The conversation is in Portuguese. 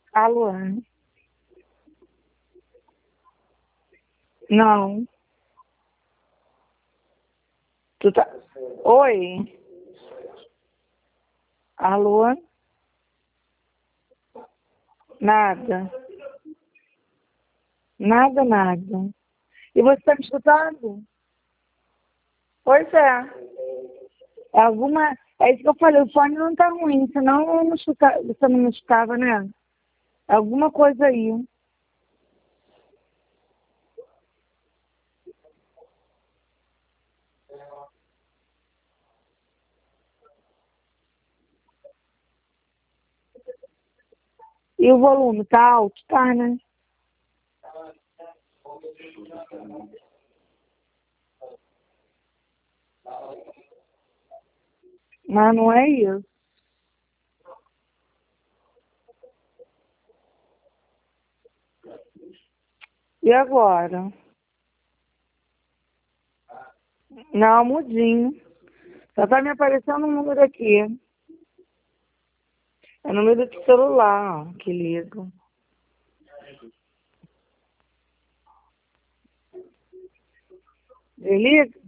Alô? Não. Tu tá... Oi? Alô? Nada. Nada, nada. E você tá me escutando? Pois é. É alguma... É isso que eu falei, o fone não tá ruim, senão eu não escuta... você não me escutava, né? É alguma coisa aí. E o volume tá alto? Tá, né? Mas não é isso. E agora? Não, mudinho. Só tá me aparecendo um número aqui. É número de celular, ó, que ligo. Desliga?